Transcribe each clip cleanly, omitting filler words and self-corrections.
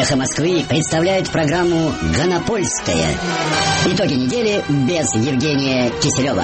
«Эхо Москвы» представляет программу «Гонопольская». Итоги недели без Евгения Киселева.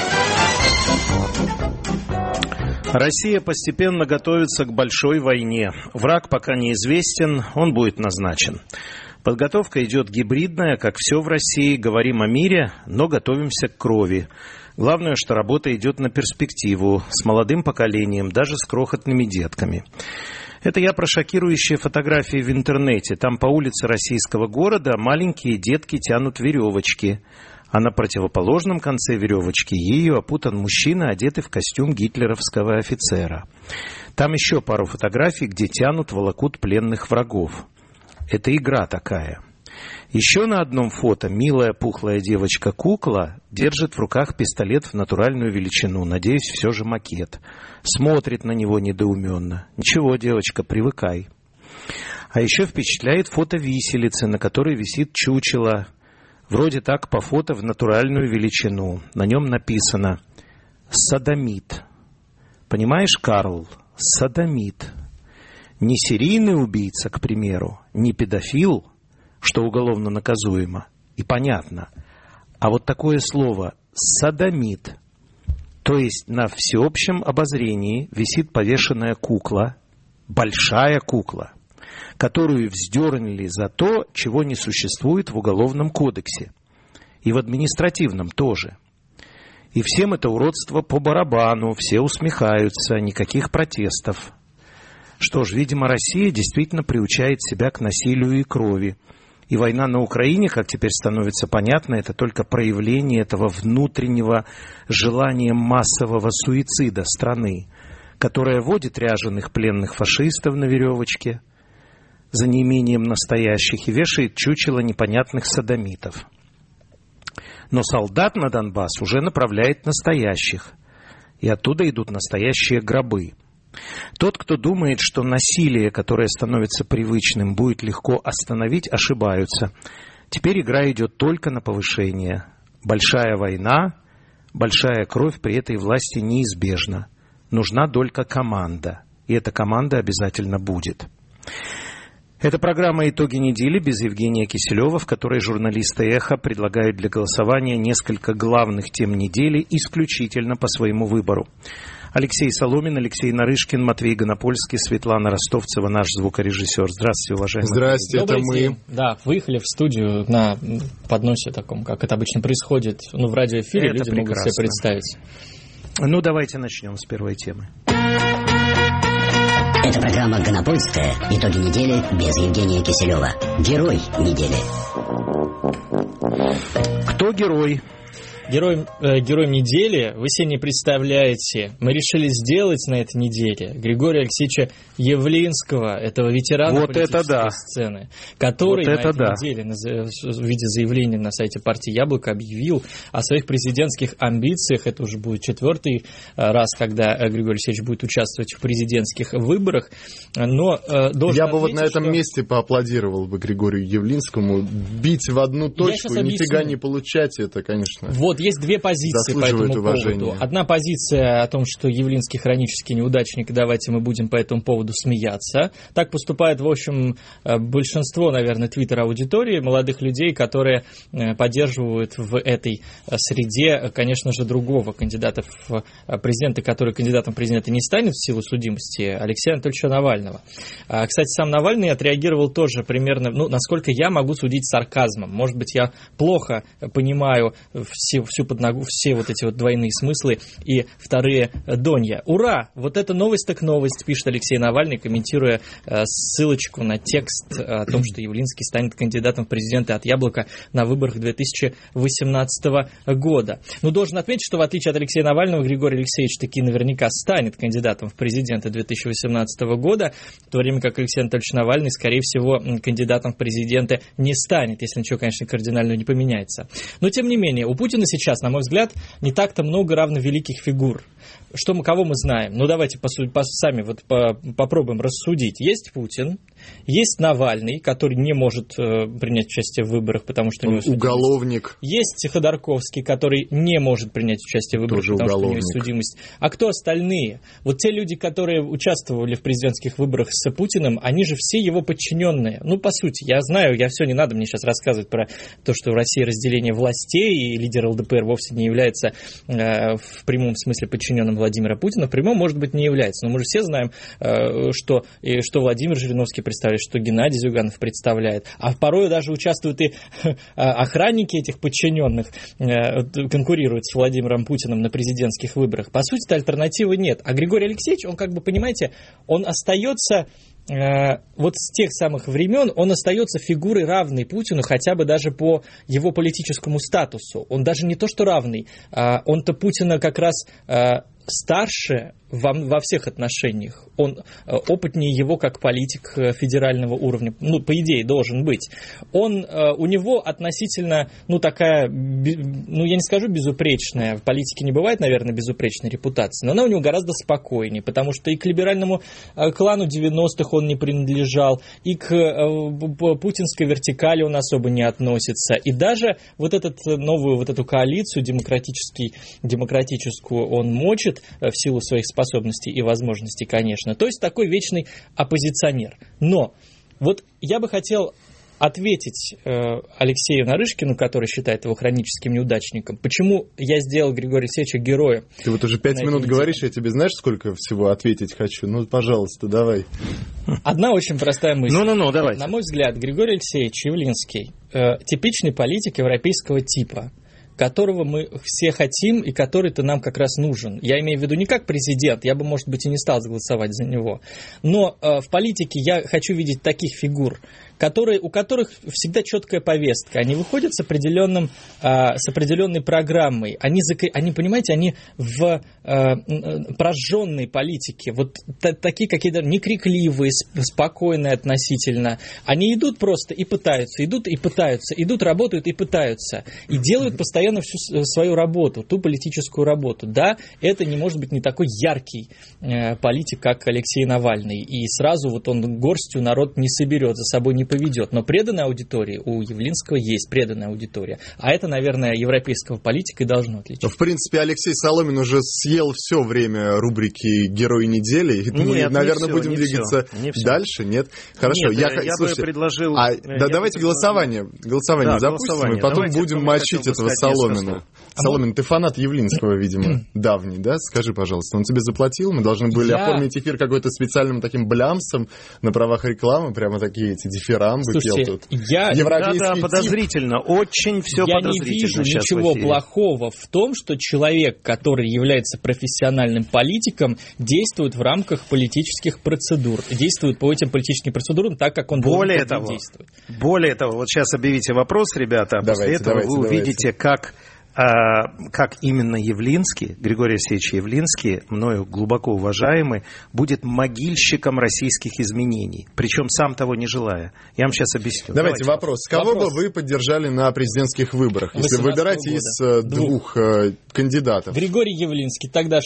Россия постепенно готовится к большой войне. Враг пока неизвестен, он будет назначен. Подготовка идет гибридная, как все в России. Говорим о мире, но готовимся к крови. Главное, что работа идет на перспективу, с молодым поколением, даже с крохотными детками. Это я про шокирующие фотографии в интернете. Там по улице российского города маленькие детки тянут веревочки. А на противоположном конце веревочки ею опутан мужчина, одетый в костюм гитлеровского офицера. Там еще пару фотографий, где тянут, волокут пленных врагов. Это игра такая. Еще на одном фото милая пухлая девочка-кукла держит в руках пистолет в натуральную величину. Надеюсь, все же макет. Смотрит на него недоуменно. Ничего, девочка, привыкай. А еще впечатляет фото виселицы, на которой висит чучело. Вроде так по фото в натуральную величину. На нем написано «Содомит». Понимаешь, Карл? Содомит. Не серийный убийца, к примеру, не педофил, что уголовно наказуемо, и понятно. А вот такое слово «содомит». То есть на всеобщем обозрении висит повешенная кукла, большая кукла, которую вздернули за то, чего не существует в Уголовном кодексе. И в административном тоже. И всем это уродство по барабану, все усмехаются, никаких протестов. Что ж, видимо, Россия действительно приучает себя к насилию и крови. И война на Украине, как теперь становится понятно, это только проявление этого внутреннего желания массового суицида страны, которая водит ряженых пленных фашистов на веревочке за неимением настоящих и вешает чучело непонятных содомитов. Но солдат на Донбасс уже направляет настоящих, и оттуда идут настоящие гробы. Тот, кто думает, что насилие, которое становится привычным, будет легко остановить, ошибаются. Теперь игра идет только на повышение. Большая война, большая кровь при этой власти неизбежна. Нужна только команда, и эта команда обязательно будет. Это программа «Итоги недели» без Евгения Киселева, в которой журналисты «Эхо» предлагают для голосования несколько главных тем недели исключительно по своему выбору. Алексей Соломин, Алексей Нарышкин, Матвей Гонопольский, Светлана Ростовцева, наш звукорежиссер. Здравствуйте, уважаемые. Здравствуйте, это мы. День. Да, выехали в студию на подносе таком, как это обычно происходит. В радиоэфире люди прекрасно могут себе представить. Ну, давайте начнем с первой темы. Это программа «Гонопольская. Итоги недели» без Евгения Киселева. Герой недели. Кто герой? Героем недели вы себе не представляете. Мы решили сделать на этой неделе Григория Алексеевича Явлинского, этого ветерана вот политической сцены, который вот на этой неделе в виде заявления на сайте партии «Яблоко» объявил о своих президентских амбициях. Это уже будет 4-й раз, когда Григорий Алексеевич будет участвовать в президентских выборах. Но я бы вот на этом месте поаплодировал бы Григорию Явлинскому. Бить в одну точку и нифига не получать, это, конечно... Вот есть две позиции по этому поводу. Одна позиция о том, что Явлинский хронический неудачник, давайте мы будем по этому поводу смеяться. Так поступает, в общем, большинство, наверное, твиттер-аудитории, молодых людей, которые поддерживают в этой среде, конечно же, другого кандидата в президенты, который кандидатом в президенты не станет в силу судимости, Алексея Анатольевича Навального. Кстати, сам Навальный отреагировал тоже примерно, насколько я могу судить, сарказмом. Может быть, я плохо понимаю все вот эти вот двойные смыслы и вторые донья. Ура! Вот это новость так новость, пишет Алексей Навальный, комментируя ссылочку на текст о том, что Явлинский станет кандидатом в президенты от «Яблока» на выборах 2018 года. Должен отметить, что в отличие от Алексея Навального, Григорий Алексеевич таки наверняка станет кандидатом в президенты 2018 года, в то время как Алексей Анатольевич Навальный, скорее всего, кандидатом в президенты не станет, если ничего, конечно, кардинально не поменяется. Но, тем не менее, у Путина сейчас, на мой взгляд, не так-то много равновеликих фигур. Кого мы знаем? Давайте сами попробуем рассудить. Есть Путин, Есть Навальный, который не может принять участие в выборах, потому что у него уголовник. Есть Ходорковский, который не может принять участие в выборах, тоже потому уголовник. что у него есть судимость. А кто остальные? Вот те люди, которые участвовали в президентских выборах с Путиным, они же все его подчиненные. Ну, по сути, я знаю, все не надо мне сейчас рассказывать про то, что в России разделение властей, и лидер ЛДПР вовсе не является в прямом смысле подчиненным Владимира Путина. В прямом, может быть, не является. Но мы же все знаем, что Владимир Жириновский представляет, что Геннадий Зюганов представляет. А порой даже участвуют и охранники этих подчиненных, конкурируют с Владимиром Путиным на президентских выборах. По сути-то альтернативы нет. А Григорий Алексеевич, он, как бы, понимаете, он остается... Вот с тех самых времен он остается фигурой равной Путину, хотя бы даже по его политическому статусу. Он даже не то что равный, он-то Путина как раз старше во всех отношениях. Он опытнее его как политик федерального уровня, ну, по идее, должен быть. У него относительно, такая, я не скажу безупречная, в политике не бывает, наверное, безупречной репутации, но она у него гораздо спокойнее, потому что и к либеральному клану 90-х он не принадлежал, и к путинской вертикали он особо не относится, и даже вот эту коалицию демократическую он мочит в силу своих способностей и возможностей, конечно. То есть такой вечный оппозиционер. Но вот я бы хотел ответить Алексею Нарышкину, который считает его хроническим неудачником, почему я сделал Григория Алексеевича героем. Ты вот уже 5 минут говоришь, я тебе знаешь, сколько всего ответить хочу? Ну, пожалуйста, давай. Одна очень простая мысль. Давайте. На мой взгляд, Григорий Алексеевич Явлинский типичный политик европейского типа, которого мы все хотим и который-то нам как раз нужен. Я имею в виду не как президент, я бы, может быть, и не стал голосовать за него, но в политике я хочу видеть таких фигур, у которых всегда четкая повестка. Они выходят с определенной программой. Они, понимаете, они в прожженной политике, вот такие какие-то некрикливые, спокойные относительно. Они идут просто и пытаются, идут, работают и пытаются. И делают постоянно всю свою работу, ту политическую работу. Да, это не может быть не такой яркий политик, как Алексей Навальный. И сразу вот он горстью народ не соберет, за собой не поведет. Но преданная аудитория у Явлинского есть, преданная аудитория. А это, наверное, европейского политика и должно отличить. В принципе, Алексей Соломин уже съел все время рубрики «Герой недели». И мы, наверное, будем двигаться дальше. Нет? Хорошо. Я бы предложил... Давайте голосование запустим, и потом будем мочить этого Соломина. Соломин, ты фанат Явлинского, видимо, давний, да? Скажи, пожалуйста, он тебе заплатил? Мы должны были оформить эфир какой-то специальным таким блямсом на правах рекламы, прямо такие эти дифирамбы. Слушайте, подозрительно, очень все подозрительно. Я не вижу ничего плохого в том, что человек, который является профессиональным политиком, действует в рамках политических процедур, действует по этим политическим процедурам так, как он должен действовать. Более того, вот сейчас объявите вопрос, ребята, после этого вы увидите, как именно Явлинский, Григорий Алексеевич Явлинский, мною глубоко уважаемый, будет могильщиком российских изменений, причем сам того не желая. Я вам сейчас объясню. Давайте вопрос. Кого бы вы поддержали на президентских выборах, если выбираете из двух кандидатов? Григорий Явлинский, тогда 660-06-64.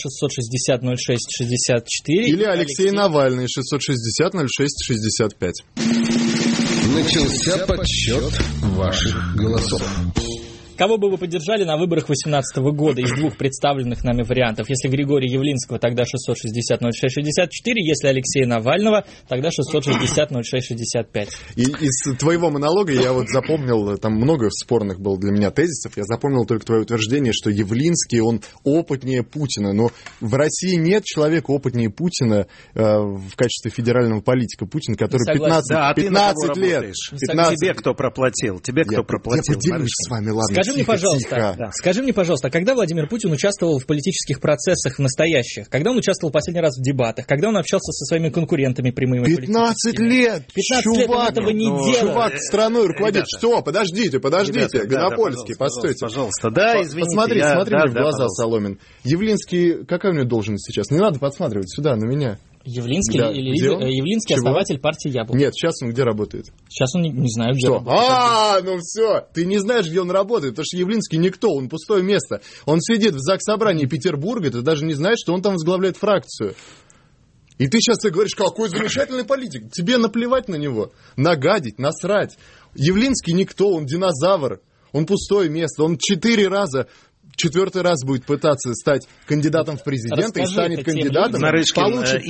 Или Алексей Навальный, 660-06-65. Начался подсчет ваших голосов. Кого бы вы поддержали на выборах 2018 года из двух представленных нами вариантов? Если Григория Явлинского, тогда 660-06-64. Если Алексея Навального, тогда 660-06-65. И из твоего монолога я вот запомнил, там много спорных было для меня тезисов, я запомнил только твое утверждение, что Явлинский, он опытнее Путина. Но в России нет человека опытнее Путина в качестве федерального политика. Путин, который 15 лет. Тебе кто проплатил? Я поделюсь с вами, ладно. Скажи мне, пожалуйста, когда Владимир Путин участвовал в политических процессах настоящих? Когда он участвовал последний раз в дебатах? Когда он общался со своими конкурентами прямыми? 15 лет! 15 лет он этого не делал. Чувак страной руководит. Что? Подождите. Гонопольский, постойте. Пожалуйста, извините. Смотри мне в глаза, Соломин. Явлинский, какая у него должность сейчас? Не надо подсматривать сюда, на меня. Явлинский Явлинский основатель партии «Яблоко». Нет, сейчас он где работает? Сейчас он не знаю, где работает. Ну все, ты не знаешь, где он работает, потому что Явлинский никто, он пустое место. Он сидит в Заксобрании Петербурга, ты даже не знаешь, что он там возглавляет фракцию. И ты сейчас говоришь, какой замечательный политик. Тебе наплевать на него, нагадить, насрать. Явлинский никто, он динозавр, он пустое место, он 4 раза... 4-й раз будет пытаться стать кандидатом в президенты и станет кандидатом, получит 3%,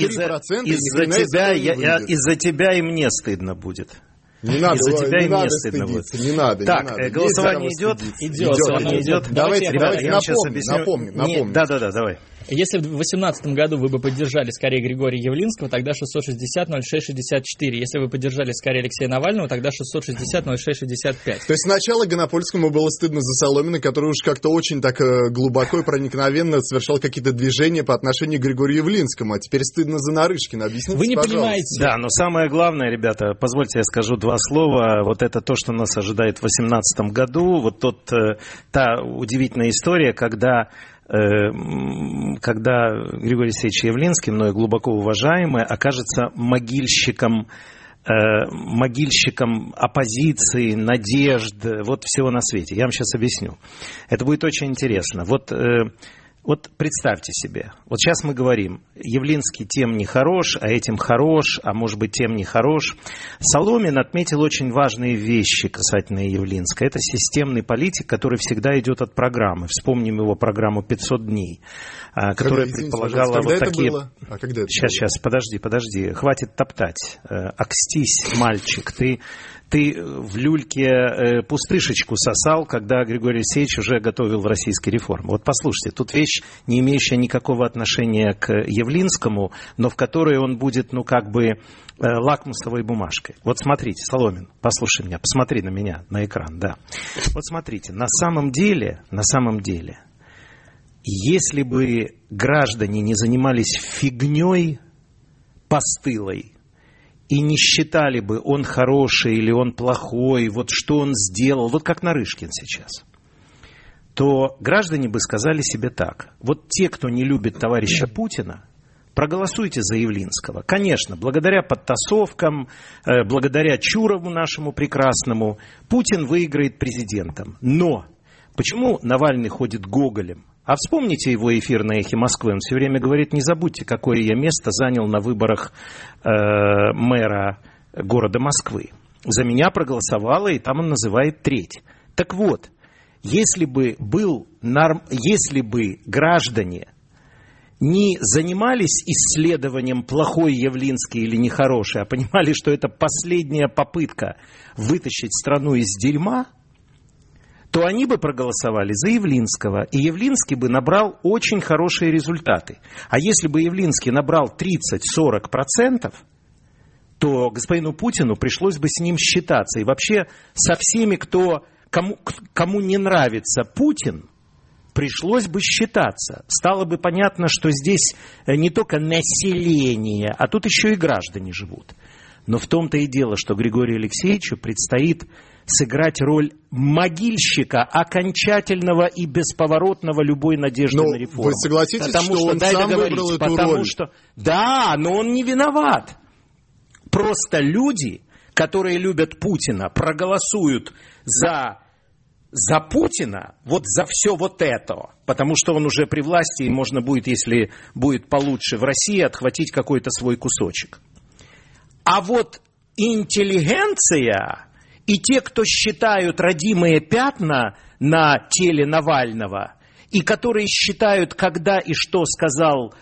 из-за тебя и мне стыдно будет. Не надо, из-за тебя не и надо мне стыдно будет. Не надо. Так, голосование идет? Идет. Давайте, ребята, я вам сейчас объясню. Напомним. Да, давай. Если в 2018 году вы бы поддержали скорее Григория Явлинского, тогда 660-06-64. Если вы поддержали скорее Алексея Навального, тогда 660-06-65. То есть сначала Гонопольскому было стыдно за Соломина, который уж как-то очень так глубоко и проникновенно совершал какие-то движения по отношению к Григорию Явлинскому, а теперь стыдно за Нарышкина. Объясните, вы не пожалуйста. Понимаете. Да, но самое главное, ребята, позвольте я скажу 2 слова. Вот это то, что нас ожидает в 2018 году. Вот та удивительная история, когда Григорий Алексеевич Явлинский, мною глубоко уважаемый, окажется могильщиком оппозиции, надежд, вот всего на свете. Я вам сейчас объясню. Это будет очень интересно. Вот представьте себе, вот сейчас мы говорим, Явлинский тем не хорош, а этим хорош, а может быть тем не хорош. Соломин отметил очень важные вещи касательно Явлинского. Это системный политик, который всегда идет от программы. Вспомним его программу «500 дней», которая предполагала вот такие... А когда это Сейчас, подожди, хватит топтать. Окстись, мальчик, ты в люльке пустышечку сосал, когда Григорий Алексеевич уже готовил российские реформы. Вот послушайте, тут вещь, не имеющая никакого отношения к Явлинскому, но в которой он будет, лакмусовой бумажкой. Вот смотрите, Соломин, послушай меня, посмотри на меня, на экран, да. Вот смотрите, на самом деле, если бы граждане не занимались фигней постылой, и не считали бы, он хороший или он плохой, вот что он сделал, вот как Нарышкин сейчас, то граждане бы сказали себе так. Вот те, кто не любит товарища Путина, проголосуйте за Явлинского. Конечно, благодаря подтасовкам, благодаря Чурову нашему прекрасному, Путин выиграет президентом. Но почему Навальный ходит гоголем? А вспомните его эфир на «Эхе Москвы». Он все время говорит, не забудьте, какое я место занял на выборах мэра города Москвы. За меня проголосовало, и там он называет треть. Так вот, если бы граждане не занимались исследованием, плохой Явлинский или нехороший, а понимали, что это последняя попытка вытащить страну из дерьма, то они бы проголосовали за Явлинского, и Явлинский бы набрал очень хорошие результаты. А если бы Явлинский набрал 30-40%, то господину Путину пришлось бы с ним считаться. И вообще со всеми, кому не нравится Путин, пришлось бы считаться. Стало бы понятно, что здесь не только население, а тут еще и граждане живут. Но в том-то и дело, что Григорию Алексеевичу предстоит сыграть роль могильщика, окончательного и бесповоротного любой надежды на реформу. Вы согласитесь, что он сам выбрал эту роль? Да, но он не виноват. Просто люди, которые любят Путина, проголосуют за Путина, вот за все вот это, потому что он уже при власти, и можно будет, если будет получше в России, отхватить какой-то свой кусочек. А вот интеллигенция и те, кто считают родимые пятна на теле Навального, и которые считают, когда и что сказал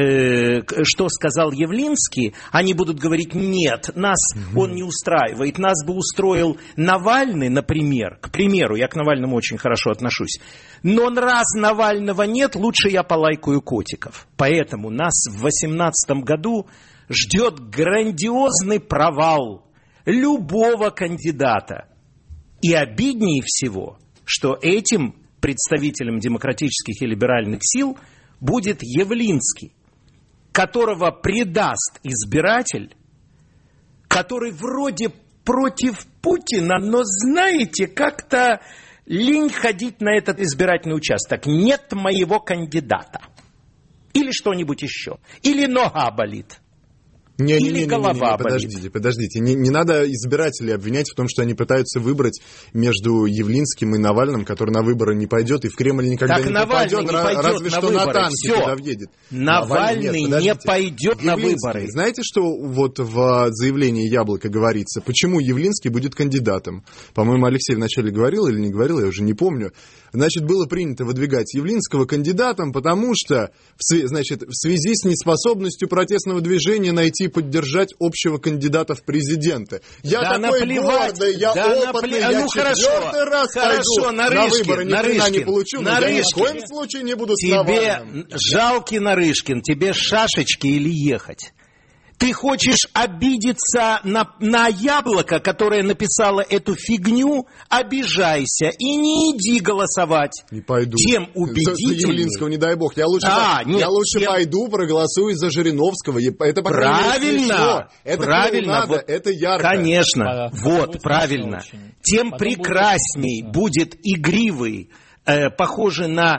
Явлинский, они будут говорить, нет, нас он не устраивает, нас бы устроил Навальный, например, к примеру, я к Навальному очень хорошо отношусь, но раз Навального нет, лучше я полайкаю котиков. Поэтому нас в 2018 году ждет грандиозный провал любого кандидата. И обиднее всего, что этим представителем демократических и либеральных сил будет Явлинский, которого предаст избиратель, который вроде против Путина, но, знаете, как-то лень ходить на этот избирательный участок. Нет моего кандидата. Или что-нибудь еще. Или нога болит. или голова болит? Подождите. Не надо избирателей обвинять в том, что они пытаются выбрать между Явлинским и Навальным, который на выборы не пойдет, и в Кремль никогда не попадет, разве что на танке туда въедет. Навальный не пойдет на выборы. Знаете, что вот в заявлении «Яблоко» говорится? Почему Явлинский будет кандидатом? По-моему, Алексей вначале говорил или не говорил, я уже не помню. Значит, было принято выдвигать Явлинского кандидатом, потому что, в связи с неспособностью протестного движения найти и поддержать общего кандидата в президенты. Я такой гордый, я опытный, я четвертый раз пойду на выборы, ни хрена не получу, но я ни в коем случае не буду с Навальным. Тебе жалкий Нарышкин, тебе шашечки или ехать? Ты хочешь обидеться на Яблоко, которое написало эту фигню? Обижайся и не иди голосовать. Не пойду. Тем убедительнее. За Явлинского, не дай бог. Я лучше пойду, проголосую за Жириновского. Это правильно. Это правильно. Надо, это ярко. Конечно. Вот, правильно. Тем прекрасней будет игривый, похожий на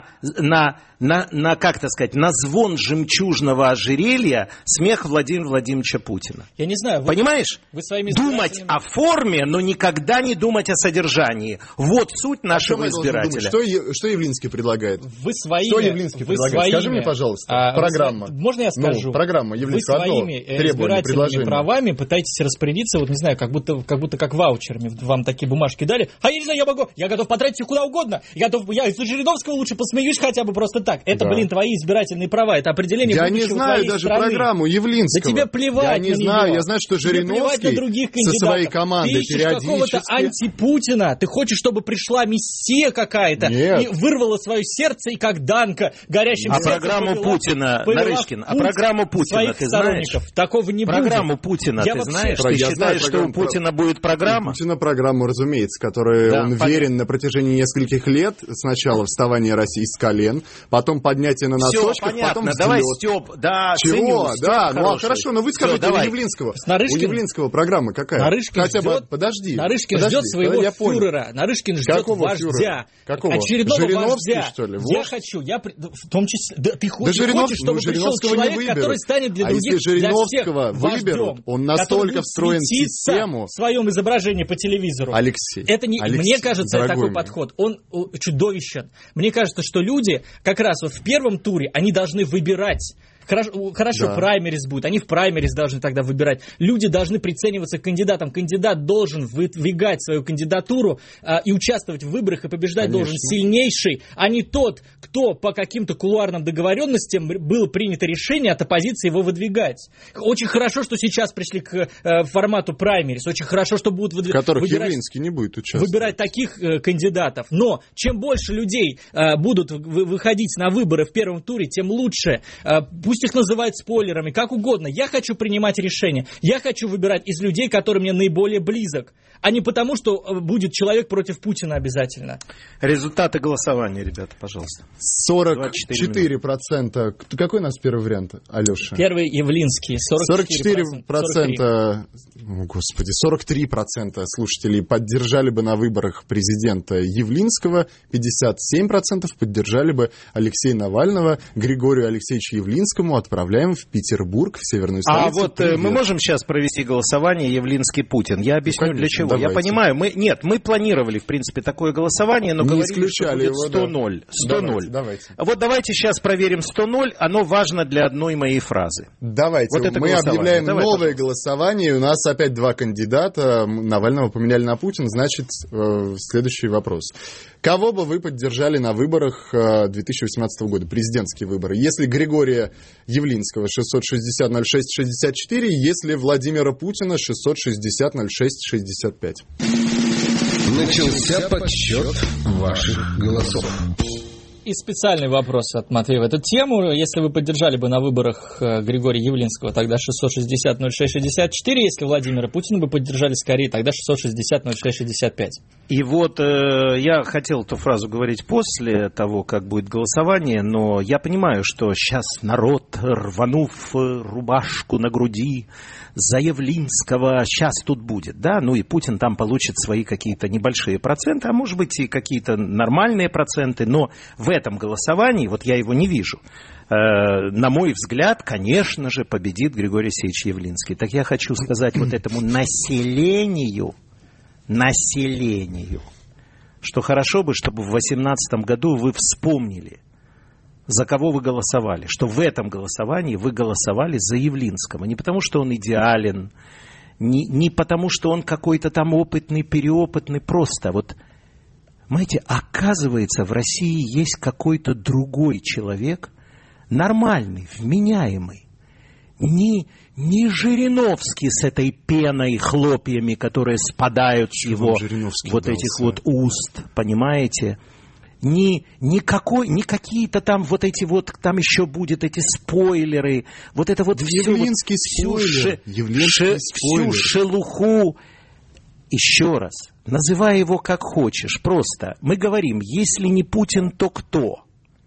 звон жемчужного ожерелья смех Владимира Владимировича Путина. Я не знаю. Понимаешь? Думать о форме, но никогда не думать о содержании. Вот суть нашего избирателя. Что Явлинский предлагает? Что Явлинский предлагает? Скажи мне, пожалуйста. Программа. Можно я скажу? Программа Явлинского. Вы своими избирательными правами пытаетесь распорядиться, вот не знаю, как будто как ваучерами. Вам такие бумажки дали. А я не знаю, я готов потратить их куда угодно. Я из-за Жириновского лучше посмеюсь хотя бы просто так. Это, твои избирательные права, это определение будущего твоей страны. Я не знаю даже программу Явлинского. Да тебе плевать на нее. Я не знаю, я знаю, что Жириновский со своей командой периодически... какого-то антипутина, ты хочешь, чтобы пришла мессия какая-то и вырвала свое сердце, и как Данка горящим сердцем программу Путина, Нарышкин, программу Путина ты знаешь? Такого не будет. Программу Путина ты знаешь? Ты считаешь, что у Путина будет программа? У Путина программу, разумеется, которой он верен на протяжении нескольких лет. Сначала вставание России с колен, потом поднятие на носочках, потом взлет. Давай, Степ, Чего? Хорошо, но вы скажите, у Явлинского. У Явлинского программа какая? Нарышкин ждет своего фюрера. Нарышкин ждет вождя. Очередного вождя. Что ли? Я хочу, в том числе... Ты хочешь, чтобы пришел человек, который станет для других, для всех вождем, он настолько встроен в систему. В своем изображении по телевизору. Алексей, мне кажется, такой подход, он чудовищен. Мне кажется, что люди как раз в первом туре, они должны выбирать. Хорошо, праймериз будет, они в праймериз должны тогда выбирать. Люди должны прицениваться к кандидатам. Кандидат должен выдвигать свою кандидатуру и участвовать в выборах, и побеждать должен сильнейший, а не тот, кто по каким-то кулуарным договоренностям было принято решение от оппозиции его выдвигать. Очень хорошо, что сейчас пришли к формату праймериз. Очень хорошо, что будут Явлинский не будет участвовать. Выбирать таких кандидатов. Но чем больше людей будут выходить на выборы в первом туре, тем лучше. Пусть их называют спойлерами, как угодно. Я хочу принимать решения. Я хочу выбирать из людей, который мне наиболее близок. А не потому, что будет человек против Путина обязательно. Результаты голосования, ребята, пожалуйста. 44%. Какой у нас первый вариант, Алеша? Первый Явлинский. 44%. О, Господи, 43% слушателей поддержали бы на выборах президента Явлинского. 57% поддержали бы Алексея Навального. Григорию Алексеевичу Явлинскому отправляем в Петербург, в северную столицу. Мы можем сейчас провести голосование Явлинский-Путин. Я объясню, для чего. Давайте. Я понимаю, мы планировали, в принципе, такое голосование, но говорили, что будет 100-0. 100-0. Давайте. Вот давайте сейчас проверим 100-0, оно важно для одной моей фразы. Давайте, вот мы объявляем новое голосование, у нас опять два кандидата, Навального поменяли на Путина, значит, следующий вопрос. Кого бы вы поддержали на выборах 2018 года, президентские выборы? Если Григория Явлинского 660-06-64, если Владимира Путина 660-06-65. Начался подсчет ваших голосов. И специальный вопрос от Матвея в эту тему. Если вы поддержали бы на выборах Григория Явлинского, тогда 660-06-64. Если Владимира Путина бы поддержали скорее, тогда 660-06-65. И вот я хотел эту фразу говорить после того, как будет голосование, но я понимаю, что сейчас народ, рванув рубашку на груди за Явлинского, сейчас тут будет, да, ну и Путин там получит свои какие-то небольшие проценты, а может быть и какие-то нормальные проценты, но в этом голосовании, вот я его не вижу, на мой взгляд, конечно же, победит Григорий Алексеевич Явлинский. Так я хочу сказать вот этому населению, что хорошо бы, чтобы в 2018 году вы вспомнили, за кого вы голосовали, что в этом голосовании вы голосовали за Явлинского. Не потому, что он идеален, не потому, что он какой-то там опытный, переопытный, просто вот, понимаете, оказывается, в России есть какой-то другой человек, нормальный, вменяемый, не Жириновский с этой пеной, хлопьями, которые спадают с его вот этих вот уст, понимаете? Не какие-то там вот эти вот, там еще будет эти спойлеры, вот это вот все, Явлинский спойлер, всю шелуху. Еще раз, называй его как хочешь, просто мы говорим, если не Путин, то кто?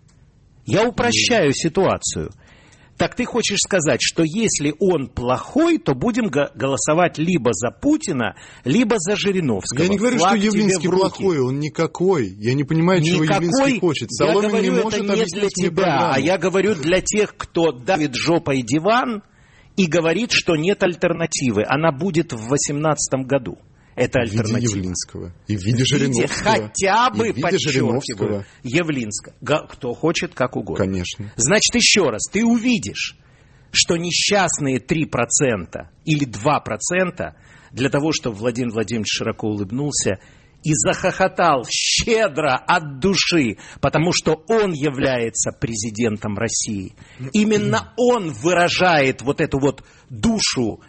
Я упрощаю ситуацию. Так ты хочешь сказать, что если он плохой, то будем голосовать либо за Путина, либо за Жириновского. Я не говорю, что Явлинский плохой, он никакой. Я не понимаю, чего Явлинский хочет. Соломин не может это не для тебя, а я говорю для тех, кто давит жопой диван и говорит, что нет альтернативы. Она будет в 2018 году. Это альтернатива. В виде Явлинского. И в виде Жириновского. Хотя бы, подчеркиваю, Явлинского. Кто хочет, как угодно. Конечно. Значит, еще раз, ты увидишь, что несчастные 3% или 2% для того, чтобы Владимир Владимирович широко улыбнулся и захохотал щедро от души, потому что он является президентом России. Именно он выражает вот эту вот душу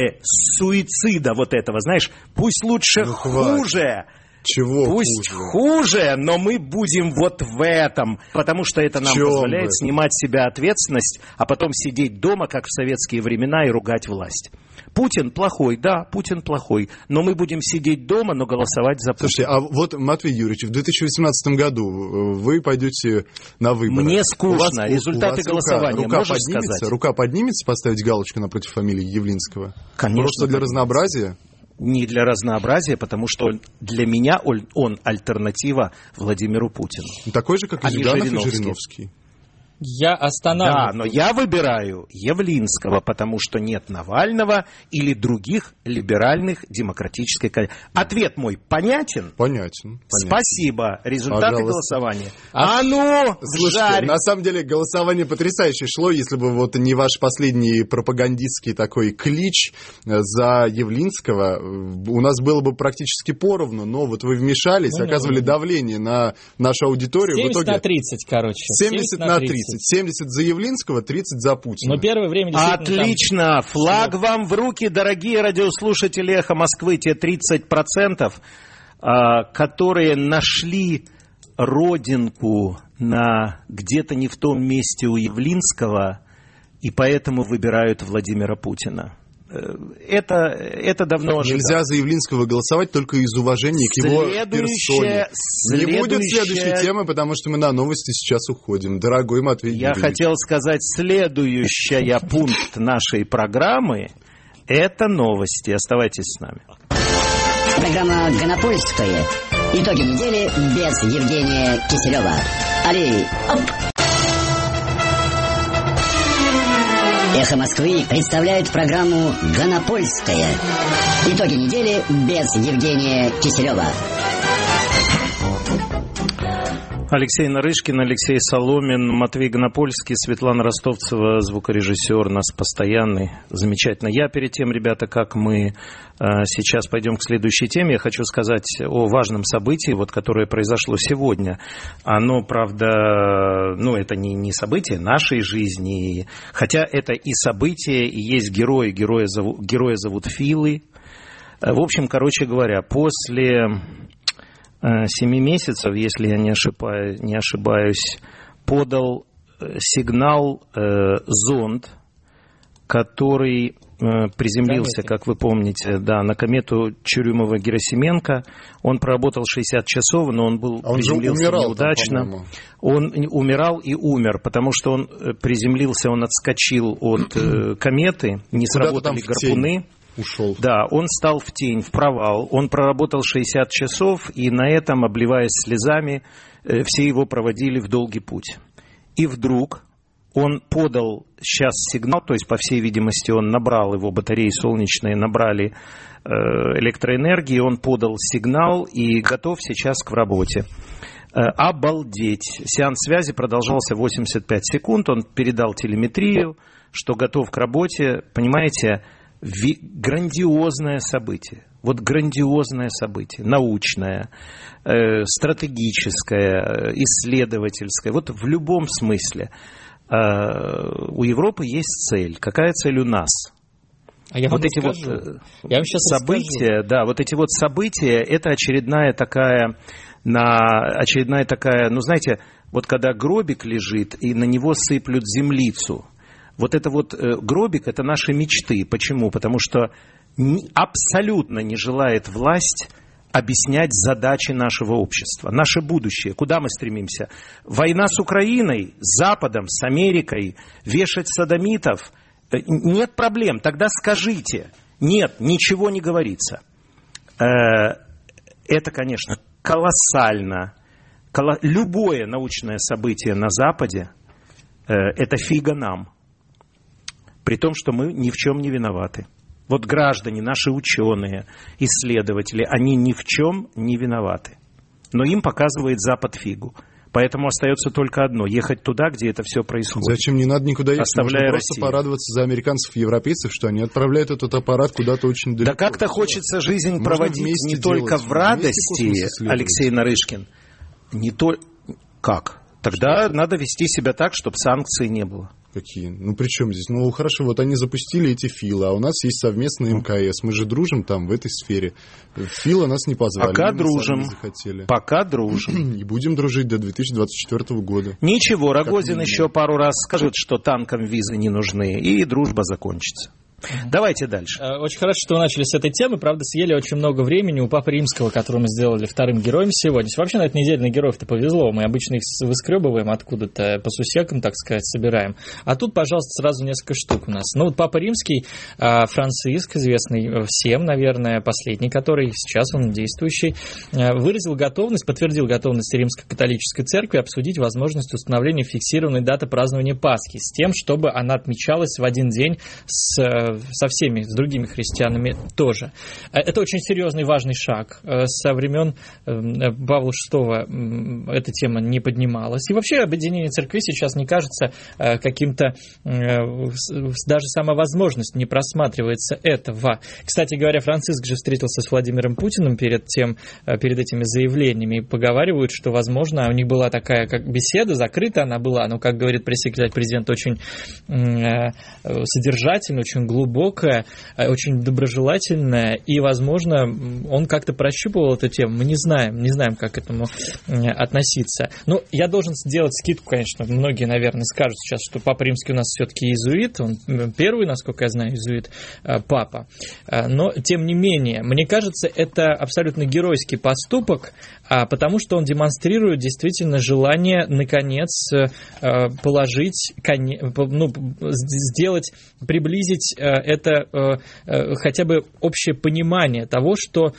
суицида вот этого, знаешь, пусть лучше хуже, пусть хуже, но мы будем вот в этом, потому что это нам позволяет снимать с себя ответственность, а потом сидеть дома, как в советские времена, и ругать власть. Путин плохой, да, Путин плохой, но мы будем сидеть дома, но голосовать за Путина. Слушайте, а вот, Матвей Юрьевич, в 2018 году вы пойдете на выборы. Мне скучно, результаты голосования, можешь сказать? Рука поднимется поставить галочку напротив фамилии Явлинского? Конечно. Просто для разнообразия? Не для разнообразия, потому что для меня он альтернатива Владимиру Путину. Такой же, как и Зюганов и Жириновский. Я останавливаю. Да, но я выбираю Явлинского, потому что нет Навального или других либеральных демократических... Ответ мой понятен? Понятен. Спасибо. Результаты голосования. Слушайте, на самом деле голосование потрясающе шло, если бы вот не ваш последний пропагандистский такой клич за Явлинского, у нас было бы практически поровну, но вот вы вмешались, оказывали давление на нашу аудиторию. 70 на 30, короче. 70 на 30. 70 за Явлинского, 30 за Путина. Но первое время действительно... Отлично! Флаг вам в руки, дорогие радиослушатели «Эхо Москвы», те 30%, которые нашли родинку где-то не в том месте у Явлинского и поэтому выбирают Владимира Путина. Это давно ожидалось. Нельзя за Явлинского голосовать только из уважения к его персоне. Не будет следующей темы, потому что мы на новости сейчас уходим. Дорогой Матвей Юрьевич. Я хотел сказать, следующий пункт нашей программы – это новости. Оставайтесь с нами. Программа «Гонопольская». Итоги недели без Евгения Киселева. Али, оп! «Эхо Москвы» представляет программу «Гонопольская». Итоги недели без Евгения Киселева. Алексей Нарышкин, Алексей Соломин, Матвей Гонопольский, Светлана Ростовцева, звукорежиссер, нас постоянный. Замечательно. Я перед тем, ребята, как мы сейчас пойдем к следующей теме, я хочу сказать о важном событии, вот, которое произошло сегодня. Оно, правда, это не событие нашей жизни, хотя это и событие, и есть герой. Героя зовут Филы. В общем, короче говоря, после 7 месяцев, если я не ошибаюсь, подал сигнал зонд, который приземлился, как вы помните, на комету Чурюмова-Герасименко. Он проработал 60 часов, но он приземлился неудачно. Он умирал и умер, потому что он приземлился, он отскочил от кометы, не сработали гарпуны. Ушел. Да, он стал в тень, в провал. Он проработал 60 часов и на этом, обливаясь слезами, все его проводили в долгий путь. И вдруг он подал сейчас сигнал, то есть, по всей видимости, он набрал, его батареи солнечные набрали электроэнергии, он подал сигнал и готов сейчас к работе. Обалдеть! Сеанс связи продолжался 85 секунд, он передал телеметрию, что готов к работе. Понимаете, грандиозное событие. Вот грандиозное событие, научное, стратегическое, исследовательское, вот в любом смысле. У Европы есть цель. Какая цель у нас? А я вот эти расскажу. вот события, да, вот эти вот события, это очередная такая, ну, знаете, вот когда гробик лежит, и на него сыплют землицу. Вот это вот гробик, это наши мечты. Почему? Потому что абсолютно не желает власть объяснять задачи нашего общества, наше будущее, куда мы стремимся. Война с Украиной, с Западом, с Америкой, вешать содомитов. Нет проблем, тогда скажите. Нет, ничего не говорится. Это, конечно, колоссально. Любое научное событие на Западе – это фига нам. При том, что мы ни в чем не виноваты. Вот граждане, наши ученые, исследователи, они ни в чем не виноваты. Но им показывает Запад фигу. Поэтому остается только одно – ехать туда, где это все происходит. Зачем? Не надо никуда ехать. Можно просто порадоваться за американцев и европейцев, что они отправляют этот аппарат куда-то очень далеко. Да как-то хочется жизнь можно проводить не только в радости, Алексей Нарышкин. Не то... Как? Тогда надо вести себя так, чтобы санкций не было. Какие? Ну, при чем здесь? Ну, хорошо, вот они запустили эти ФИЛы, а у нас есть совместный МКС. Мы же дружим там, в этой сфере. ФИЛа нас не позвали. Пока дружим. Пока дружим. И будем дружить до 2024 года. Ничего, Рогозин еще пару раз скажет, что танкам визы не нужны, и дружба закончится. Давайте дальше. Очень хорошо, что вы начали с этой темы. Правда, съели очень много времени у Папы Римского, которого мы сделали вторым героем сегодня. Вообще, на этой неделе на героев-то повезло. Мы обычно их выскребываем откуда-то, по сусекам, так сказать, собираем. А тут, пожалуйста, сразу несколько штук у нас. Ну, вот Папа Римский, Франциск, известный всем, наверное, последний, который сейчас он действующий, выразил готовность, подтвердил готовность Римско-католической церкви обсудить возможность установления фиксированной даты празднования Пасхи с тем, чтобы она отмечалась в один день со всеми, с другими христианами тоже. Это очень серьезный, важный шаг. Со времен Павла VI эта тема не поднималась. И вообще объединение церкви сейчас не кажется каким-то... Даже сама возможность не просматривается этого. Кстати говоря, Франциск же встретился с Владимиром Путиным перед этими заявлениями. И поговаривают, что, возможно, у них была такая как беседа, закрыта она была, но, как говорит пресс-секретарь президента, очень содержательная, очень глубокая, очень доброжелательная, и, возможно, он как-то прощупывал эту тему. Мы не знаем, как к этому относиться. Но я должен сделать скидку, конечно, многие, наверное, скажут сейчас, что Папа Римский у нас все-таки иезуит, он первый, насколько я знаю, иезуит папа. Но, тем не менее, мне кажется, это абсолютно геройский поступок, потому что он демонстрирует действительно желание, наконец, положить, сделать, приблизить это хотя бы общее понимание того, что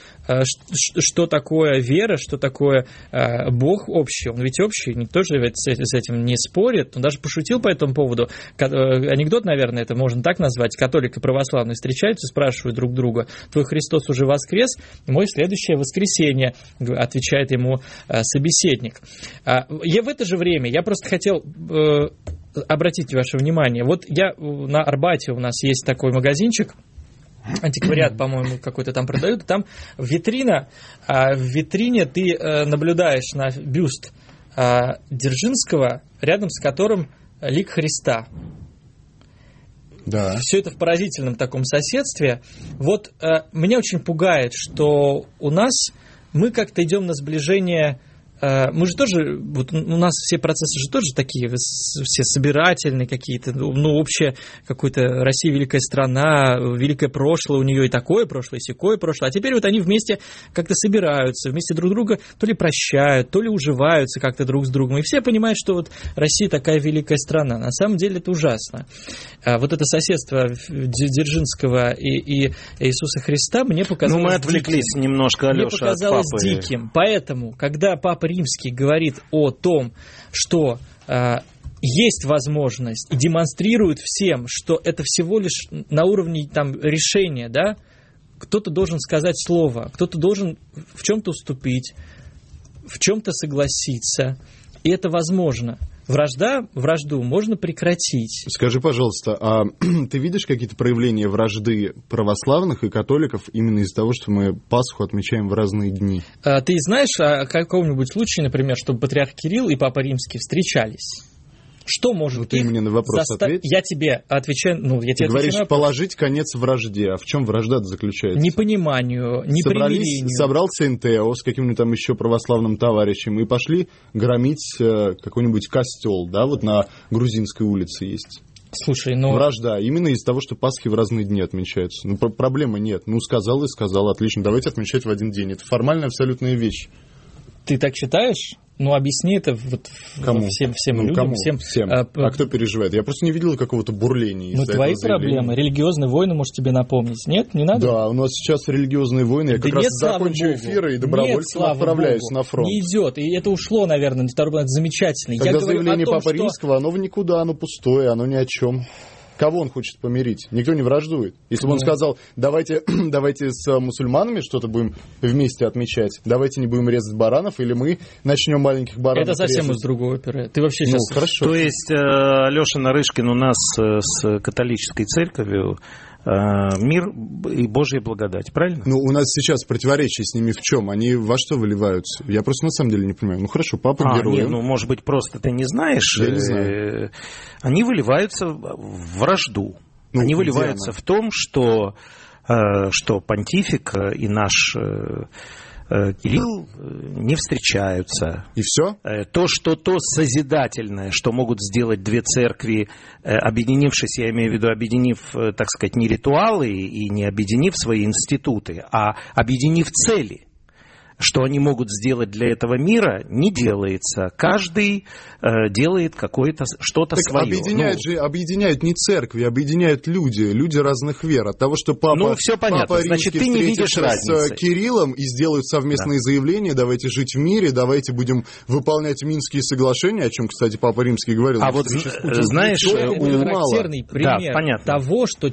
такое вера, что такое Бог общий. Он ведь общий, никто же с этим не спорит. Он даже пошутил по этому поводу. Анекдот, наверное, это можно так назвать. Католик и православный встречаются, спрашивают друг друга: «Твой Христос уже воскрес? Мой следующее воскресенье», отвечает ему собеседник. И в это же время я просто хотел... Обратите ваше внимание, вот на Арбате у нас есть такой магазинчик, антиквариат, по-моему, какой-то там продают, там витрина, в витрине ты наблюдаешь на бюст Дзержинского, рядом с которым лик Христа. Да. Все это в поразительном таком соседстве. Вот меня очень пугает, что у нас мы как-то идем на сближение. Мы же тоже, вот у нас все процессы же тоже такие, все собирательные какие-то, общее какое-то Россия великая страна, великое прошлое у нее и такое прошлое, и сякое прошлое, а теперь вот они вместе как-то собираются, вместе друг друга то ли прощают, то ли уживаются как-то друг с другом, и все понимают, что вот Россия такая великая страна. На самом деле это ужасно. Вот это соседство Дзержинского и Иисуса Христа мне показалось... мы отвлеклись немножко, Алеша, мне показалось диким. Поэтому, когда Папа Римский говорит о том, что есть возможность и демонстрирует всем, что это всего лишь на уровне там, решения, да? Кто-то должен сказать слово, кто-то должен в чем-то уступить, в чем-то согласиться, и это возможно. Вражду можно прекратить. Скажи, пожалуйста, а ты видишь какие-то проявления вражды православных и католиков именно из-за того, что мы Пасху отмечаем в разные дни? Ты знаешь о каком-нибудь случае, например, чтобы патриарх Кирилл и Папа Римский встречались? Что может ты мне на вопрос ответь? Я тебе отвечаю. Ты говоришь, положить конец вражде. А в чем вражда заключается? Непониманию, непримирению. Собрался НТО с каким-нибудь там еще православным товарищем и пошли громить какой-нибудь костел, да, вот на Грузинской улице есть. Слушай, вражда. Именно из-за того, что Пасхи в разные дни отмечаются. Проблемы нет. Сказал и сказал. Отлично, давайте отмечать в один день. Это формальная абсолютная вещь. Ты так считаешь? Объясни это кому? Всем людям. Кому? Всем. А кто переживает? Я просто не видел какого-то бурления из-за твои проблемы. Религиозные войны, может, тебе напомнить. Нет? Не надо? Да, у нас сейчас религиозные войны. Я как раз закончу эфир и добровольцем отправляюсь на фронт. Не идет. И это ушло, наверное. Это замечательно. Тогда заявление Папы Римского, оно в никуда, оно пустое, оно ни о чем. Кого он хочет помирить? Никто не враждует. Если бы он сказал, давайте с мусульманами что-то будем вместе отмечать, давайте не будем резать баранов, или мы начнем маленьких баранов это совсем резать. Из другой оперы. Ты вообще сейчас... Хорошо. То есть Алеша Нарышкин у нас с католической церковью мир и Божья благодать, правильно? У нас сейчас противоречие с ними в чем? Они во что выливаются? Я просто на самом деле не понимаю. Хорошо, папа герой. Может быть, просто ты не знаешь. Я не знаю. Они выливаются в вражду. Они выливаются в том, что понтифик и наш Кирилл не встречаются. И все? То созидательное, что могут сделать две церкви, объединившись, я имею в виду, объединив, так сказать, не ритуалы и не объединив свои институты, а объединив цели. Что они могут сделать для этого мира, не делается. Каждый делает что-то свое. Объединяют не церкви, объединяют люди разных вер. От того, что Папа Римский ты не видишь разницы. С Кириллом и сделают совместные заявления, давайте жить в мире, давайте будем выполнять Минские соглашения, о чем, кстати, Папа Римский говорил. А вот знаешь, характерный пример того, что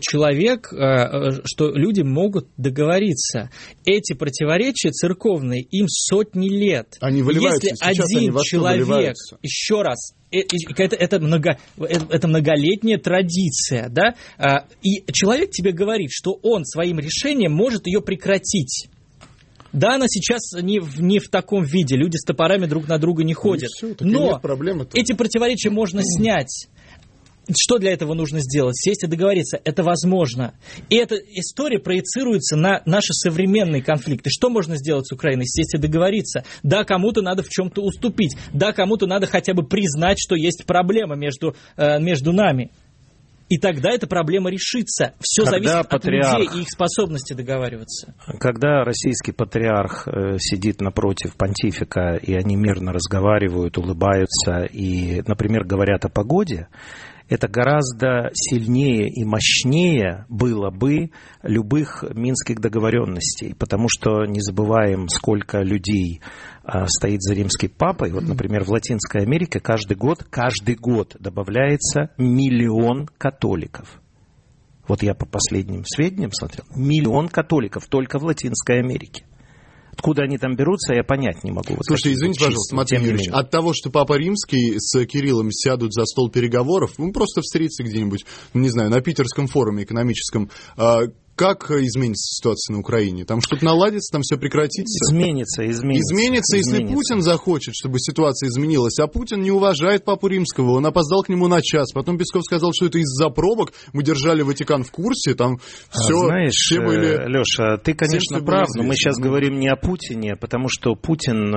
что люди могут договориться. Эти противоречия церковные им сотни лет. Они выливаются. Если один человек, еще раз, это многолетняя традиция, да, и человек тебе говорит, что он своим решением может ее прекратить. Да, она сейчас не в таком виде, люди с топорами друг на друга не ходят. Но эти противоречия можно снять. Что для этого нужно сделать? Сесть и договориться. Это возможно. И эта история проецируется на наши современные конфликты. Что можно сделать с Украиной? Сесть и договориться. Да, кому-то надо в чем-то уступить. Да, кому-то надо хотя бы признать, что есть проблема между нами. И тогда эта проблема решится. Все зависит от людей и их способности договариваться. Когда российский патриарх сидит напротив понтифика, и они мирно разговаривают, улыбаются и, например, говорят о погоде, это гораздо сильнее и мощнее было бы любых минских договоренностей, потому что не забываем, сколько людей стоит за римским папой. Вот, например, в Латинской Америке каждый год добавляется 1 миллион католиков. Вот я по последним сведениям смотрел. 1 миллион католиков только в Латинской Америке. Откуда они там берутся, я понять не могу. Слушайте, извините, пожалуйста, Матвей Юрьевич, от того, что Папа Римский с Кириллом сядут за стол переговоров, просто встретиться где-нибудь, не знаю, на Питерском форуме экономическом, как изменится ситуация на Украине? Там что-то наладится, там все прекратится? Изменится, если Путин захочет, чтобы ситуация изменилась. А Путин не уважает Папу Римского, он опоздал к нему на час. Потом Песков сказал, что это из-за пробок. Мы держали Ватикан в курсе, там все... Знаешь, Леша, ты, конечно, прав, но мы сейчас говорим не о Путине, потому что Путин,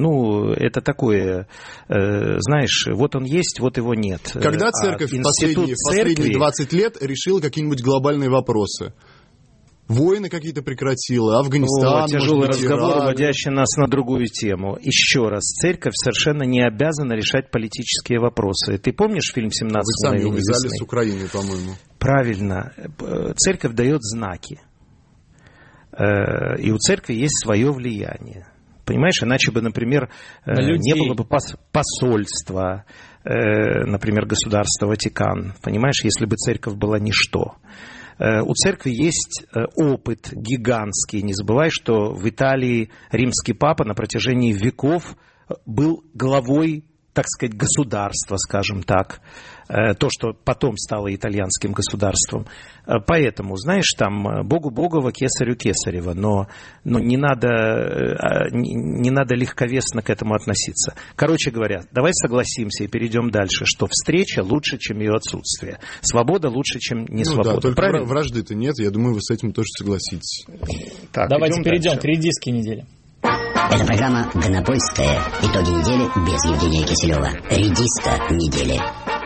это такое, знаешь, вот он есть, вот его нет. Когда церковь в последние 20 лет решила какие-нибудь глобальные вопросы? Войны какие-то прекратила, Афганистан, тяжелый разговор, уводящий нас на другую тему. Еще раз, церковь совершенно не обязана решать политические вопросы. Ты помнишь фильм «17 мгновений весны»? Вы сами увязали с Украиной, по-моему. Правильно. Церковь дает знаки. И у церкви есть свое влияние. Понимаешь, иначе бы, например, не было бы посольства, например, государства Ватикан. Понимаешь, если бы церковь была ничто. У церкви есть опыт гигантский. Не забывай, что в Италии римский папа на протяжении веков был главой, так сказать, государства, скажем так. То, что потом стало итальянским государством. Поэтому, знаешь, там Богу Богова, кесарю кесарева, но не надо легковесно к этому относиться. Короче говоря, давай согласимся и перейдем дальше, что встреча лучше, чем ее отсутствие. Свобода лучше, чем не свобода. Да, только правильно? Вражды-то нет, я думаю, вы с этим тоже согласитесь. Так, давайте перейдем к редиске недели. Это программа «Гонопольская». Итоги недели без Евгения Киселева. Редиска недели.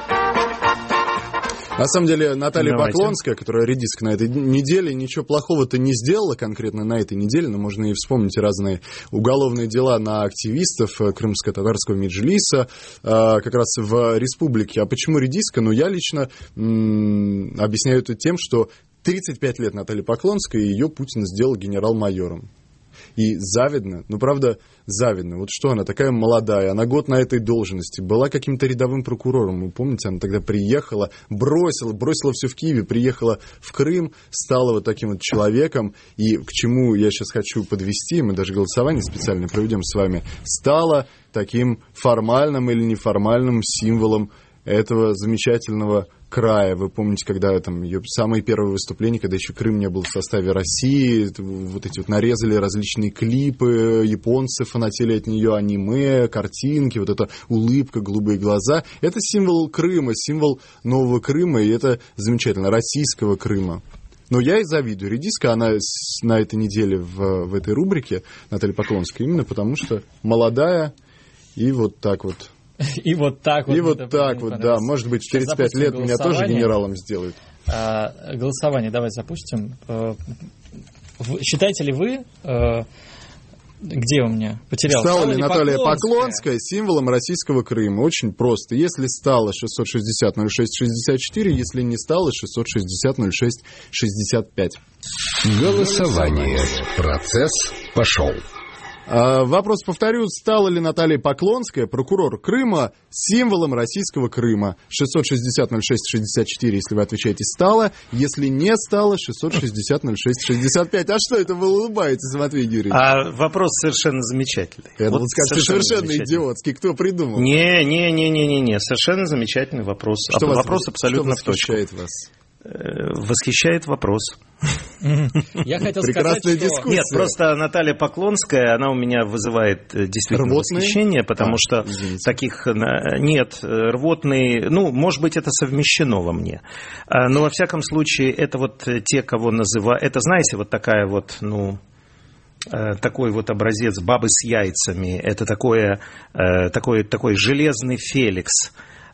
На самом деле, Наталья Поклонская, которая редиска на этой неделе, ничего плохого-то не сделала конкретно на этой неделе, но можно и вспомнить разные уголовные дела на активистов крымско-татарского меджлиса, как раз в республике. А почему редиска? Ну, я лично объясняю это тем, что 35 лет Натальи Поклонской, и ее Путин сделал генерал-майором. И завидно, ну, правда, завидно. Вот что она такая молодая, она год на этой должности, была каким-то рядовым прокурором. Вы помните, она тогда приехала, бросила все в Киеве, приехала в Крым, стала вот таким вот человеком. И к чему я сейчас хочу подвести, мы даже голосование специально проведем с вами, стала таким формальным или неформальным символом этого замечательного края. Вы помните, когда там ее самые первые выступления, когда еще Крым не был в составе России, вот эти вот нарезали различные клипы, японцы фанатели от нее, аниме, картинки, вот эта улыбка, голубые глаза. Это символ Крыма, символ нового Крыма, и это замечательно, российского Крыма. Но я и завидую. Редиска, она на этой неделе в этой рубрике, Наталья Поклонская, именно потому что молодая и вот так вот. И вот так вот. И вот так вот, да. Может быть, в 35 лет меня тоже генералом сделают. Голосование давай запустим. Считаете ли вы... Где у меня? Потерял. Стала ли Наталья Поклонская символом российского Крыма? Очень просто. Если стало 660-06-64, если не стало 660-06-65. Голосование. Процесс пошел. Вопрос повторю. Стала ли Наталья Поклонская, прокурор Крыма, символом российского Крыма? 660-06-64, если вы отвечаете «стала». Если не стало, 660-06-65. А что это вы улыбаетесь, Матвей Юрьевич? Вопрос совершенно замечательный. Это вот скажете, совершенно идиотский. Кто придумал? Не. Совершенно замечательный вопрос. Что вопрос абсолютно в точку. Что восхищает вас? Восхищает вопрос. Я хотел сказать, что... Нет, просто Наталья Поклонская, она у меня вызывает действительно восхищение, потому что таких... Нет, рвотные... Ну, может быть, это совмещено во мне. Но, во всяком случае, это вот те, кого называют... Это, знаете, вот такая вот, такой вот образец бабы с яйцами. Это такой железный Феликс.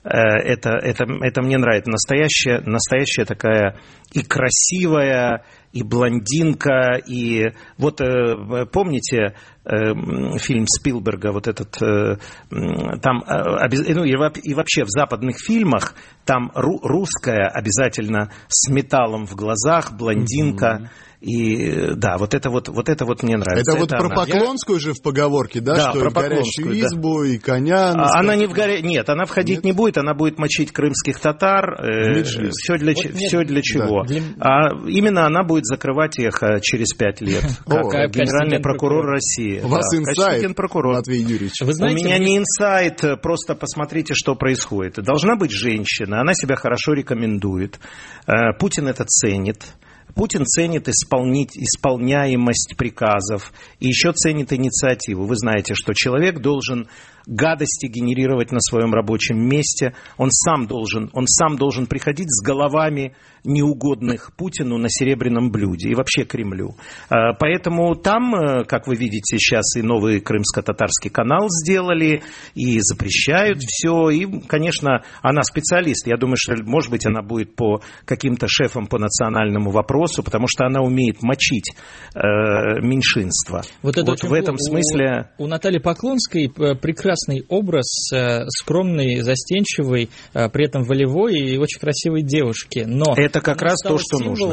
Это мне нравится. Настоящая такая и красивая, и блондинка, и вот помните фильм Спилберга, вот этот там, и вообще в западных фильмах там русская обязательно с металлом в глазах, блондинка. И да, вот это вот мне нравится. Это вот про Поклонскую же в поговорке, да, что про в горящую избу, и коня... Она не в Нет, она входить не будет, она будет мочить крымских татар. Все для чего? Да. Именно она будет закрывать их через 5 лет. Как генеральный прокурор России. У вас инсайт, Матвей Юрьевич. У меня не инсайт, просто посмотрите, что происходит. Должна быть женщина, она себя хорошо рекомендует. Путин это ценит. Путин ценит исполняемость приказов и еще ценит инициативу. Вы знаете, что человек должен гадости генерировать на своем рабочем месте. Он сам должен приходить с головами неугодных Путину на серебряном блюде и вообще Кремлю. Поэтому там, как вы видите, сейчас и новый крымско-татарский канал сделали, и запрещают все. И, конечно, она специалист. Я думаю, что, может быть, она будет по каким-то шефам по национальному вопросу, потому что она умеет мочить меньшинство. Вот в этом смысле... У Натальи Поклонской прекрасный образ скромной, застенчивой, при этом волевой и очень красивой девушки. Но это как раз то, что нужно.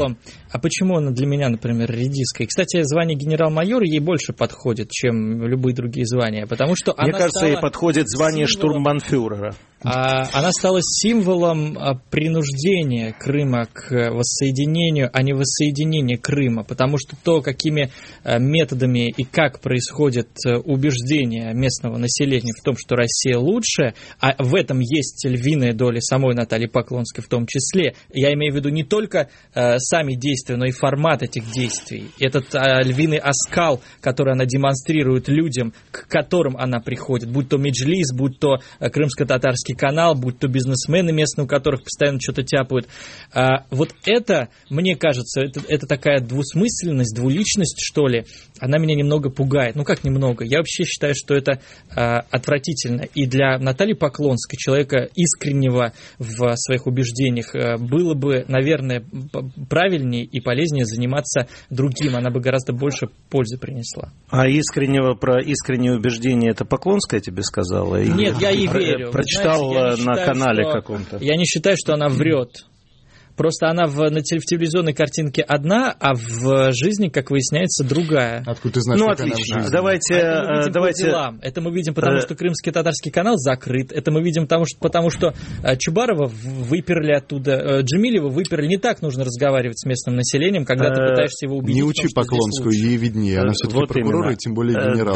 А почему она для меня, например, редиска? И, кстати, звание генерал-майора ей больше подходит, чем любые другие звания, потому что мне кажется, ей подходит звание штурмбанфюрера. Она стала символом принуждения Крыма к воссоединению, а не воссоединения Крыма, потому что то, какими методами и как происходит убеждение местного населения в том, что Россия лучше, а в этом есть львиная доля самой Натальи Поклонской в том числе. Я имею в виду не только сами действия, но и формат этих действий. Этот львиный оскал, который она демонстрирует людям, к которым она приходит, будь то Меджлис, будь то крымско-татарский канал, будь то бизнесмены местные, у которых постоянно что-то тяпают. Вот это, мне кажется, это такая двусмысленность, двуличность, что ли, она меня немного пугает. Ну, как немного? Я вообще считаю, что это отвратительно. И для Натальи Поклонской, человека искреннего в своих убеждениях, было бы, наверное, правильнее и полезнее заниматься другим. Она бы гораздо больше пользы принесла. А про искреннее убеждение это Поклонская тебе сказала? Нет, я ей верю. Прочитал на канале каком-то. Я не считаю, что она врет. Просто она в телевизионной картинке одна, а в жизни, как выясняется, другая. Откуда ты знаешь, как отлично. Она в жизни? Давайте. Это мы видим, потому что крымский татарский канал закрыт. Это мы видим, потому что Чубарова выперли оттуда, Джемилева выперли. Не так нужно разговаривать с местным населением, когда ты пытаешься его убедить. Не учи Поклонскую, ей виднее. Она все-таки прокурор, и тем более генерал.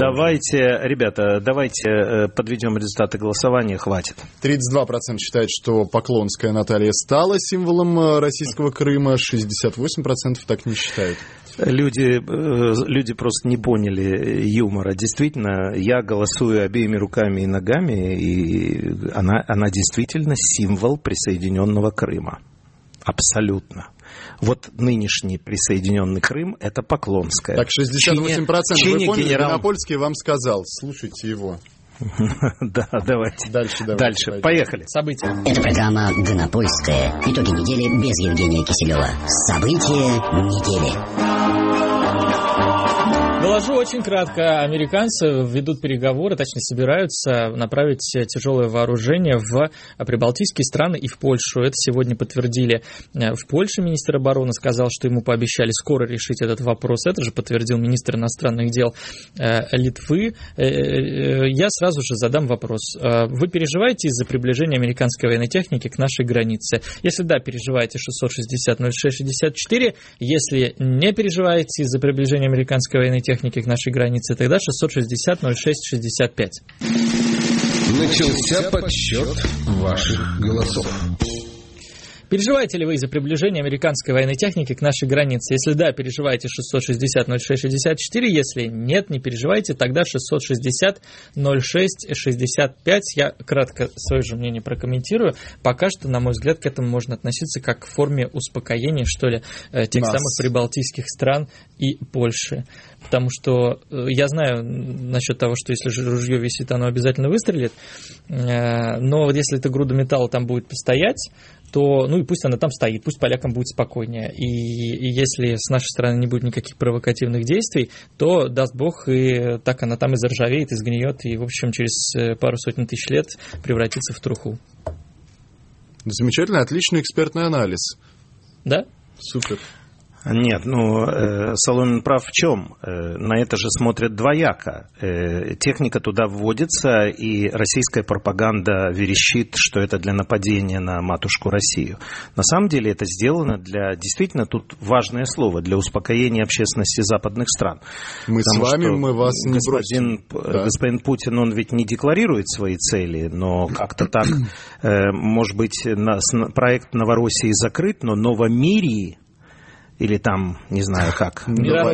Давайте подведем результаты голосования. Хватит. 32% считают, что Поклонская Наталья стала символом российского Крыма, 68% так не считают. Люди просто не поняли юмора. Действительно, я голосую обеими руками и ногами, и она действительно символ присоединенного Крыма. Абсолютно. Вот нынешний присоединенный Крым – это Поклонская. Так, 68%. Вы поняли, Гонопольский вам сказал. Слушайте его. Да, давайте. Дальше. Поехали. События. Это программа «Гонопольская». Итоги недели без Евгения Киселева. События недели. Доложу очень кратко. Американцы ведут переговоры, точнее собираются направить тяжелое вооружение в прибалтийские страны и в Польшу. Это сегодня подтвердили в Польше. Министр обороны сказал, что ему пообещали скоро решить этот вопрос. Это же подтвердил министр иностранных дел Литвы. Я сразу же задам вопрос. Вы переживаете из-за приближения американской военной техники к нашей границе? Если да, переживаете, 660-06-64. Если не переживаете из-за приближения американской военной техники к нашей границе, тогда 660-06-65. Начался подсчет ваших голосов. Переживаете ли вы из-за приближения американской военной техники к нашей границе? Если да, переживаете 660-06-64. Если нет, не переживайте, тогда 660-06-65. Я кратко свое же мнение прокомментирую. Пока что, на мой взгляд, к этому можно относиться как к форме успокоения, что ли, тех самых прибалтийских стран и Польши. Потому что я знаю насчет того, что если же ружье висит, оно обязательно выстрелит. Но вот если эта груда металла там будет постоять, то, ну и пусть она там стоит, пусть полякам будет спокойнее. И если с нашей стороны не будет никаких провокативных действий, то, даст Бог, и так она там и заржавеет, и сгниет, и, в общем, через пару сотен тысяч лет превратится в труху. Замечательно, отличный экспертный анализ. Да? Супер. Нет, Соломин прав в чем? На это же смотрят двояко. Техника туда вводится, и российская пропаганда верещит, что это для нападения на матушку Россию. На самом деле это сделано для, действительно, тут важное слово, для успокоения общественности западных стран. Мы с вами, мы вас не бросим. Господин Путин, он ведь не декларирует свои цели, но как-то так, может быть, проект Новороссии закрыт, но Новомирии, или там, не знаю как,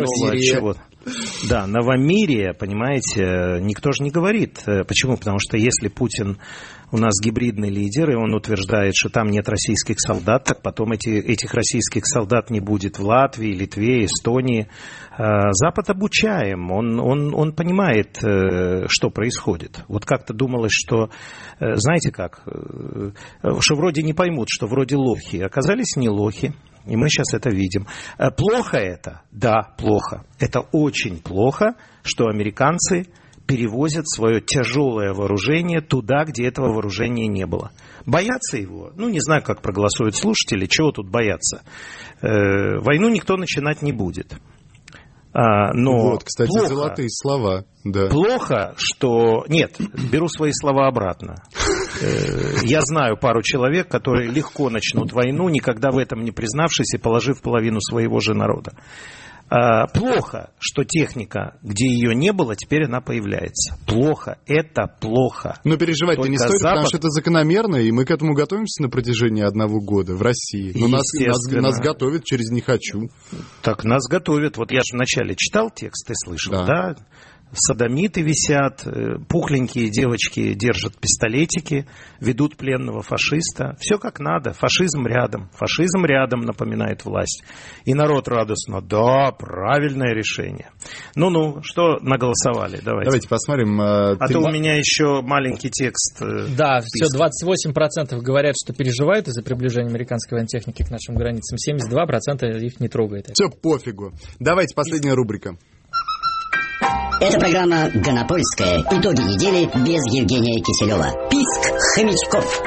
Новомирие, понимаете, никто же не говорит. Почему? Потому что если Путин у нас гибридный лидер, и он утверждает, что там нет российских солдат, так потом этих российских солдат не будет в Латвии, Литве, Эстонии. Запад обучаем, он понимает, что происходит. Вот как-то думалось, что, знаете как, что вроде не поймут, что вроде лохи. Оказались не лохи. И мы сейчас это видим. Плохо это? Да, плохо. Это очень плохо, что американцы перевозят свое тяжелое вооружение туда, где этого вооружения не было. Боятся его? Ну, не знаю, как проголосуют слушатели, чего тут бояться. Войну никто начинать не будет. Но вот, кстати, плохо, золотые слова. Да. Плохо, что... Нет, беру свои слова обратно. Я знаю пару человек, которые легко начнут войну, никогда в этом не признавшись и положив половину своего же народа. Плохо, что техника, где ее не было, теперь она появляется. Плохо, это плохо. Но переживать-то не стоит, потому что это закономерно, и мы к этому готовимся на протяжении 1 года в России. Но нас готовят через «не хочу». Так, нас готовят. Вот я же вначале читал текст, ты слышал, да? Содомиты висят, пухленькие девочки держат пистолетики, ведут пленного фашиста. Все как надо. Фашизм рядом, напоминает власть. И народ радостно: да, правильное решение. Ну, что наголосовали? Давайте посмотрим. То у меня еще маленький текст. Да, все, 28% говорят, что переживают из-за приближения американской военной техники к нашим границам. 72% их не трогает. Все, пофигу. Давайте, последняя рубрика. Это программа «Гонопольская». Итоги недели без Евгения Киселева. Писк хомячков.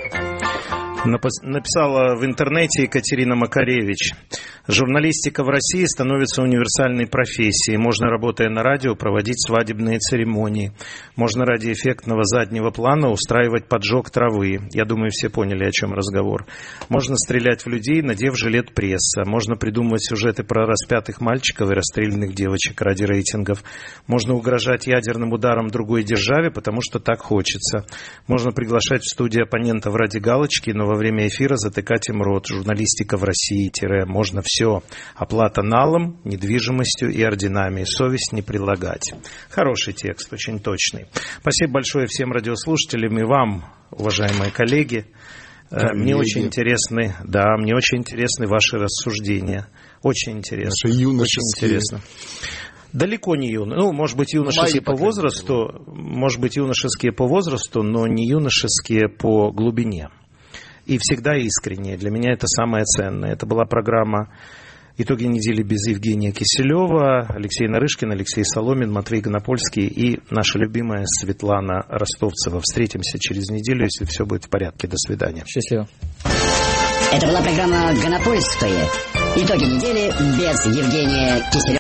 Написала в интернете Екатерина Макаревич: журналистика в России становится универсальной профессией. Можно, работая на радио, проводить свадебные церемонии. Можно ради эффектного заднего плана устраивать поджог травы. Я думаю, все поняли, о чем разговор. Можно стрелять в людей, надев жилет пресса. Можно придумывать сюжеты про распятых мальчиков и расстрелянных девочек ради рейтингов. Можно угрожать ядерным ударом другой державе, потому что так хочется. Можно приглашать в студию оппонентов ради галочки, но во время эфира затыкать им рот. Журналистика в России. Можно все. Оплата налом, недвижимостью и орденами. Совесть не прилагать. Хороший текст, очень точный. Спасибо большое всем радиослушателям и вам, уважаемые коллеги. Мне очень интересны ваши рассуждения. Очень интересно. Наши юношеские. Очень интересно. Далеко не юношеские. Ну, может быть, юношеские по возрасту, но не юношеские по глубине. И всегда искренние. Для меня это самое ценное. Это была программа «Итоги недели» без Евгения Киселева, Алексей Нарышкин, Алексей Соломин, Матвей Гонопольский и наша любимая Светлана Ростовцева. Встретимся через неделю, если все будет в порядке. До свидания. Счастливо. Это была программа «Гонопольская». Итоги недели без Евгения Киселева.